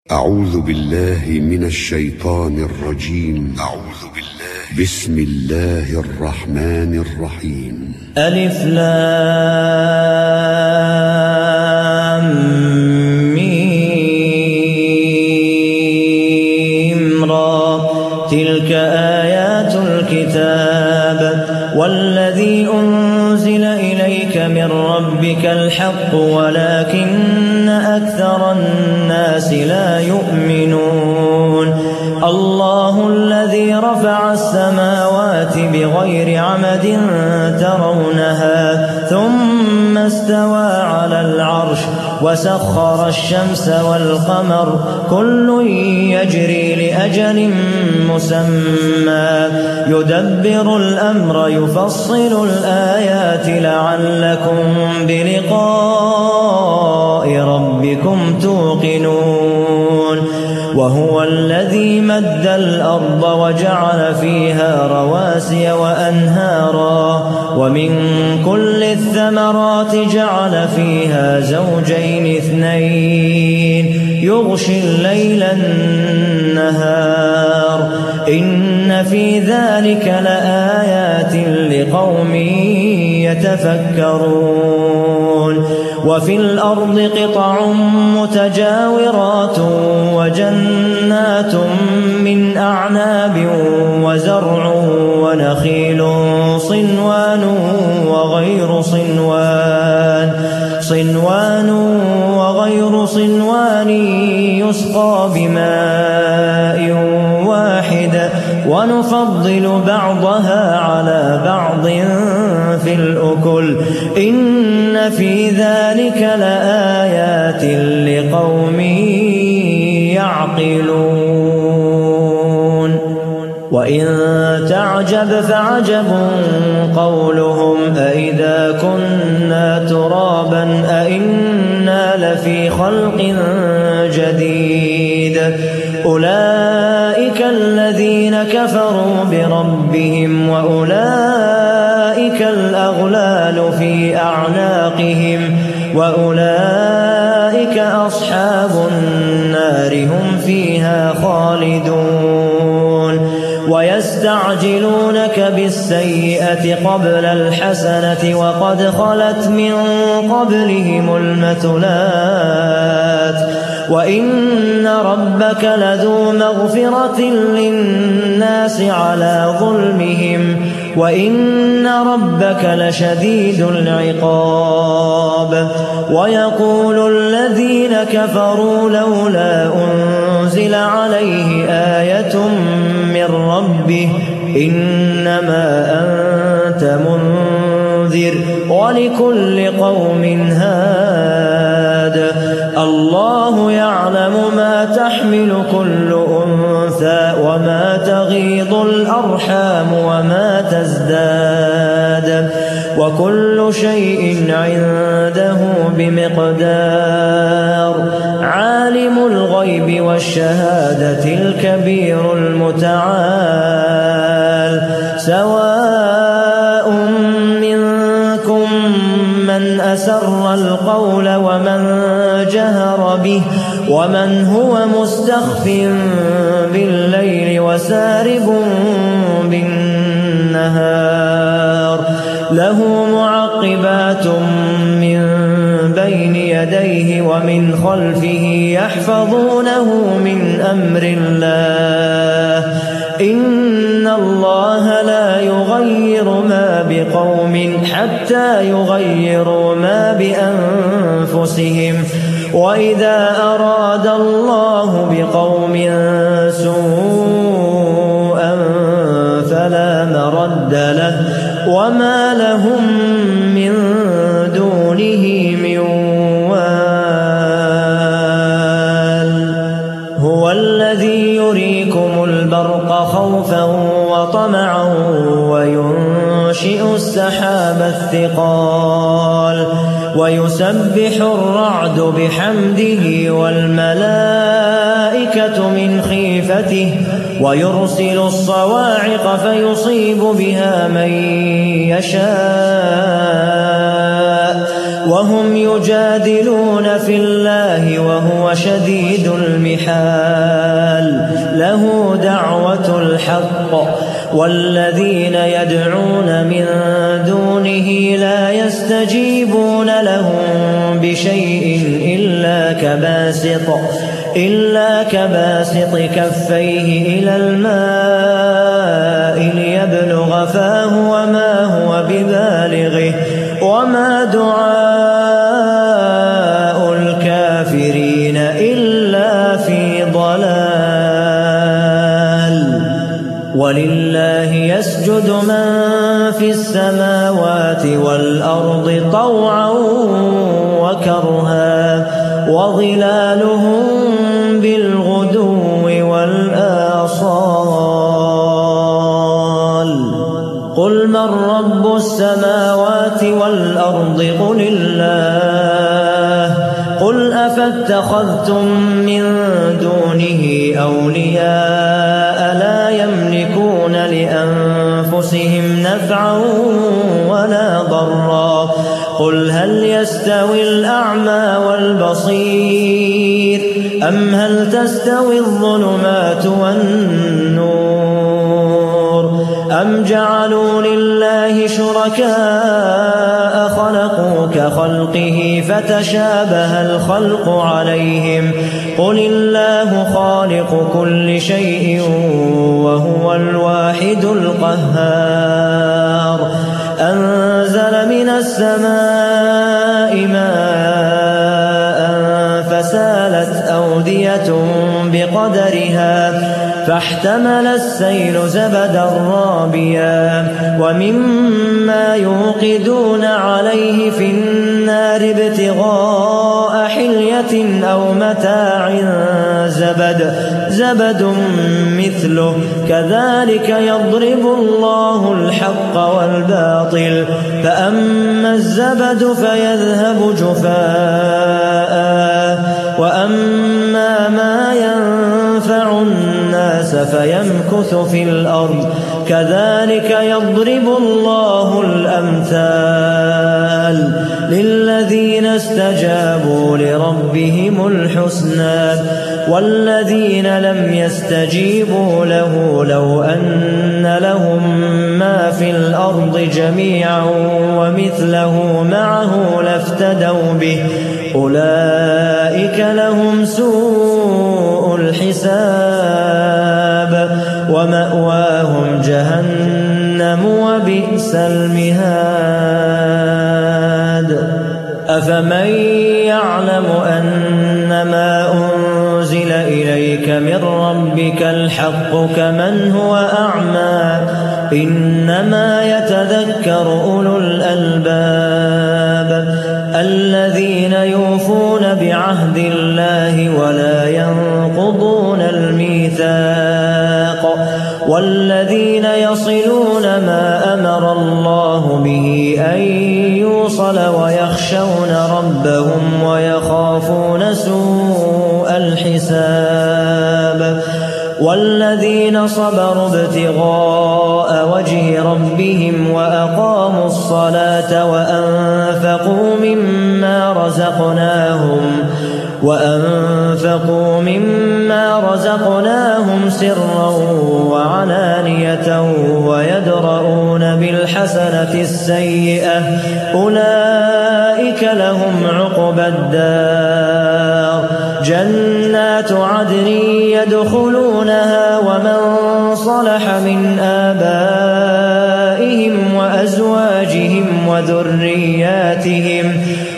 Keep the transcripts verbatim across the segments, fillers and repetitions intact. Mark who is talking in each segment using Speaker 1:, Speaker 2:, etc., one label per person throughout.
Speaker 1: أعوذ بالله من الشيطان الرجيم. أعوذ بالله بسم الله الرحمن الرحيم.
Speaker 2: ألف لام ميم را تلك آيات الكتاب والذي أنزل إليك من ربك الحق ولكن أكثر الناس لا يؤمنون. الله الذي رفع السماوات بغير عمد ترونها ثم استوى على العرش وسخر الشمس والقمر كل يجري لأجل مسمى يدبر الأمر يفصل الآيات لعلكم بلقاء ربكم توقنون. وهو الذي مد الأرض وجعل فيها رواسي وأنهارا ومن كل الثمرات جعل فيها زوجين اثنين يغشي الليل النهار إن في ذلك لآيات لقوم يتفكرون. وفي الأرض قطع متجاورات وجنات من أعناب وزرع ونخيل صنوان وغير صنوان صنوان وغير صنوان يسقى بماء واحد ونفضل بعضها على بعض في الأكل إن في ذلك لآيات لقوم يعقلون. وإن تعجب فعجب قولهم أإذا كنا ترابا أإنا لفي خلق جديد أولئك الذين كفروا بربهم وأولئك الأغلال في أعناقهم وأولئك أصحاب النار هم فيها خالدون. ويستعجلونك بالسيئة قبل الحسنة وقد خلت من قبلهم المثلات وإن ربك لذو مغفرة للناس على ظلمهم وإن ربك لشديد العقاب. ويقول الذين كفروا لولا أنزل عليه آية من ربه إنما أنت منذر ولكل قوم هاد. الله يعلم ما تحمل كل أنثى وما تغيض الأرحام وما تزداد وكل شيء عنده بمقدار. عالم الغيب والشهادة الكبير المتعال. سواء منكم من أسر القول ومن جهر به ومن هو مستخف بالليل وسارب بالنهار له معقبات من بين يديه ومن خلفه يحفظونه من أمر الله إن الله لا يغير ما بقوم حتى يغيروا ما بأنفسهم وإذا أراد الله بقوم سوءا فلا مرد له وما لهم من دونه من وال. هو الذي يريكم البرق خوفا وطمعا وينشئ السحاب الثقال ويسبح الرعد بحمده والملائكة من خيفته ويرسل الصواعق فيصيب بها من يشاء وهم يجادلون في الله وهو شديد المحال له دعوة الحق والذين يدعون من دونه لا يستجيبون لهم بشيء إلا كباسط إلا كباسط كفيه إلى الماء ليبلغ فاه وما هو ببالغه وما دعاء الكافرين إلا في ضلال ولله يسجد من في السماوات والأرض طوعا وكرها وظلالهم بالغدو والآصال قل من رب السماوات والأرض قل الله قل أفاتخذتم من دونه أولياء لا يملكون لأنفسهم نفعا ولا ضرا قل هل يستوي الأعمى والبصير أم هل تستوي الظلمات والنور أم جعلوا لله شركاء خلقوا كخلقه فتشابه الخلق عليهم قل الله خالق كل شيء وهو الواحد القهار أنزل من السماء ماء فسالت أودية بقدرها فاحتمل السيل زبدا رابيا ومما يوقدون عليه في النار ابتغاء حلية أو متاع زبد زبد مثله كذلك يضرب الله الحق والباطل فأما الزبد فيذهب جفاء وأما ما ينفع الناس فيمكث في الأرض كذلك يضرب الله الأمثال للذين استجابوا لربهم الحسنى والذين لم يستجيبوا له لو أن لهم ما في الأرض جميعا ومثله معه لافتدوا به أولئك لهم سوء الحساب ومأواهم جهنم وبئس المهاد أفمن يعلم أنما أنزل إليك من ربك الحق كمن هو أعمى إنما يتذكر أولو الألباب الذين يوفون بعهد الله ولا ينقضون الميثاق والذين يصلون ما أمر الله به أن يوصل ويخشون ربهم ويخافون سوء الحساب والذين صبروا ابتغاء وجه ربهم وأقاموا الصلاة وأنفقوا مما رزقناهم وأنفقوا مما رزقناهم سرا وعلانية ويدرؤون بالحسنة السيئة أولئك لهم عقبى الدار جنات عدن يدخلونها ومن صلح من آبائهم وأزواجهم وذرياتهم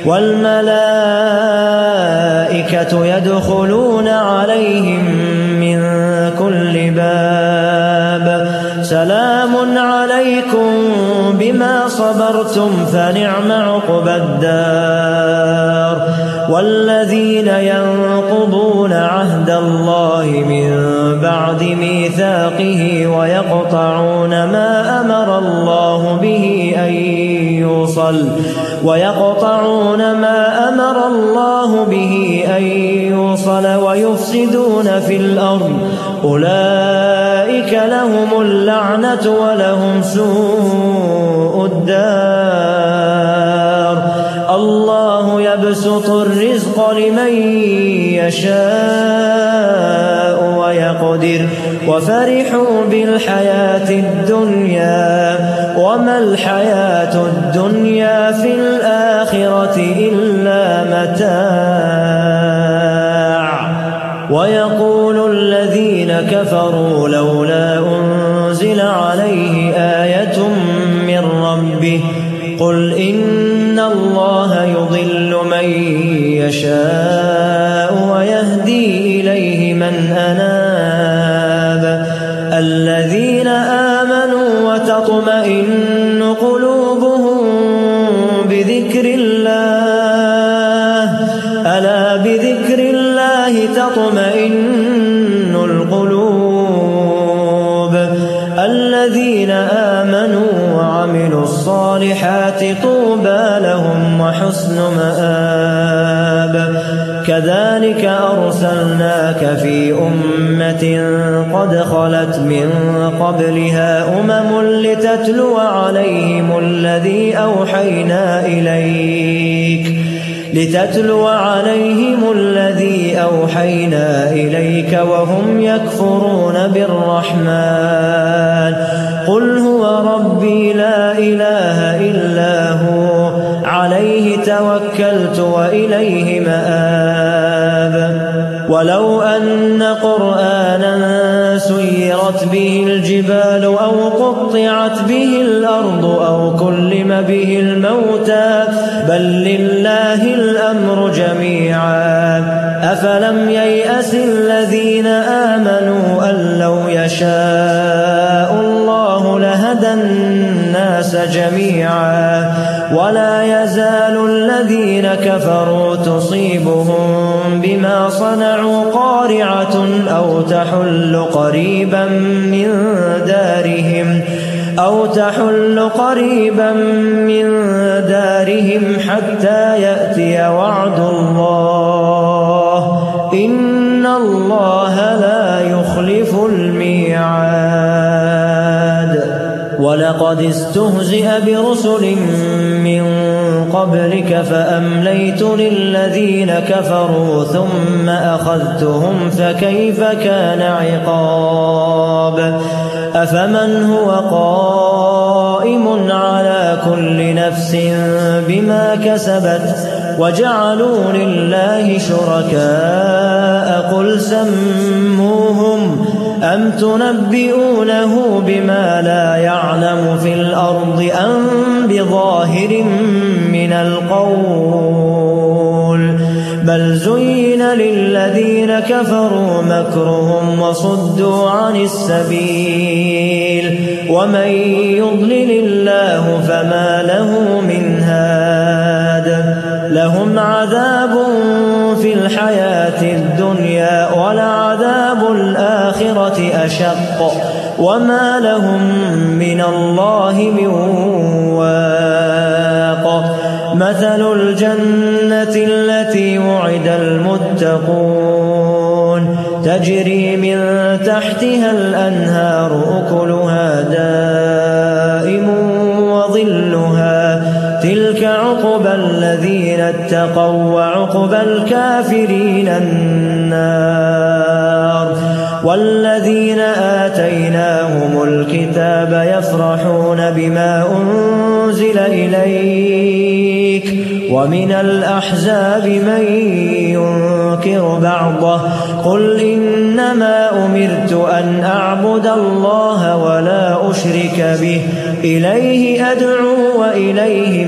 Speaker 2: والملائكة يدخلون عليهم من كل باب سلام عليكم بما صبرتم فنعم عقبى الدار والذين ينقضون عهد الله من بعد ميثاقه ويقطعون ما أمر الله به أن يوصل ويقطعون ما أمر الله به أن يوصل ويفسدون في الأرض أولئك لهم اللعنة ولهم سوء الدار الله يبسط الرزق لمن يشاء ويقدر وفرحوا بالحياة الدنيا وما الحياة الدنيا في الآخرة إلا متاع. ويقول الذين كفروا لولا أنزل عليه آية من ربه قل إن الله يضل من يشاء ويهدي إليه من أناب الذين آمنوا وتطمئن قلوبهم بذكر الله ألا بذكر الله تطمئن القلوب الذين آمنوا وعملوا الصالحات طوبى لهم وحسن مآب. كذلك أرسلناك في أمة قد خلت من قبلها أمم لتتلو عليهم الذي أوحينا إليك لتتلو عليهم الذي أوحينا إليك وهم يكفرون بالرحمن قل هو ربي لا إله إلا هو عليه توكلت وإليه مآب. ولو أن قرآنا سيرت به الجبال أو قطعت به الأرض أو كلم به الموتى بل لله الأمر جميعا أفلم ييأس الذين آمنوا أن لو يشاء الله لهدى الناس جميعا ولا يزال الذين كفروا تصيبهم بما صنعوا قارعة أو تحل قريبا من دارهم أو تحل قريبا من دارهم حتى يأتي وعد الله إن الله لا يخلف الميعاد. ولقد استهزئ برسل من قبلك فأمليت للذين كفروا ثم أخذتهم فكيف كان عقاب. أفمن هو قائم على كل نفس بما كسبت وجعلوا لله شركاء قل سموهم أم تنبئونه بما لا يعلم في الأرض أم بظاهر من القول بل زين للذين كفروا مكرهم وصدوا عن السبيل ومن يضلل الله فما له من هاد. لهم عذاب في الحياة الدنيا ولعذاب الآخرة أشق وما لهم من الله من واق. مثل الجنة التي وعد المتقون تجري من تحتها الأنهار أكلها دائم وظلها تلك عقبى الذين اتقوا وعقبى الكافرين النار. والذين آتيناهم الكتاب يفرحون بما أنزل إليك ومن الأحزاب من ينكر بعضه قل إنما أمرت أن أعبد الله ولا أشرك به إليه أدعو وإليه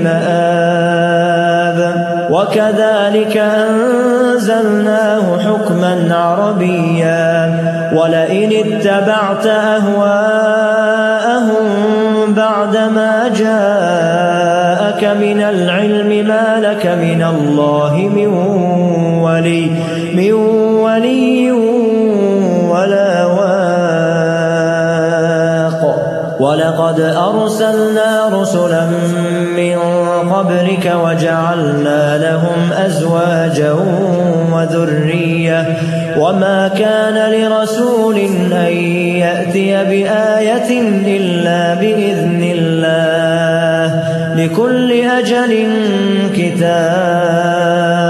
Speaker 2: مآب. وكذلك أنزلناه حكما عربيا ولئن اتبعت أهواءهم بعدما جاءك من العلم ما لك من الله من ولي من ولي ولا واق. ولقد أرسلنا رسلا من قبلك وجعلنا لهم أزواجا وذرية وما كان لرسول أن يأتي بآية إلا بإذن الله لكل أجل كتاب.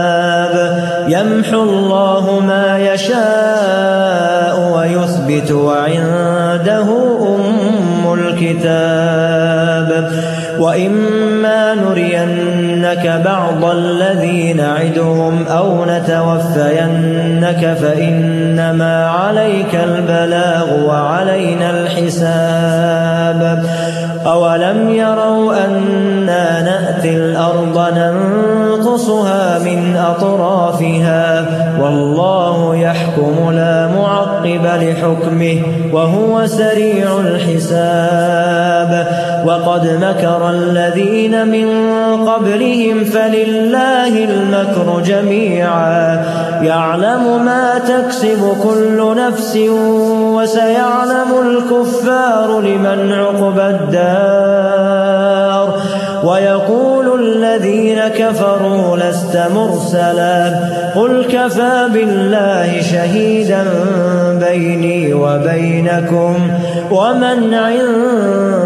Speaker 2: يمحو الله ما يشاء ويثبت وعنده أم الكتاب وإما نرينك بعض الذي نعدهم أو نتوفينك فإنما عليك البلاغ وعلينا الحساب أولم يروا أنا نأتي الأرض ننقصها من أطرافها والله يحكم لا معقب لحكمه وهو سريع الحساب وقد مكر الذين من قبلهم فلله المكر جميعا يعلم ما تكسب كل نفس وسيعلم الكفار لمن عقبى الدار ويقول الذين كفروا لست مرسلا قل كفى بالله شهيدا بيني وبينكم ومن عنده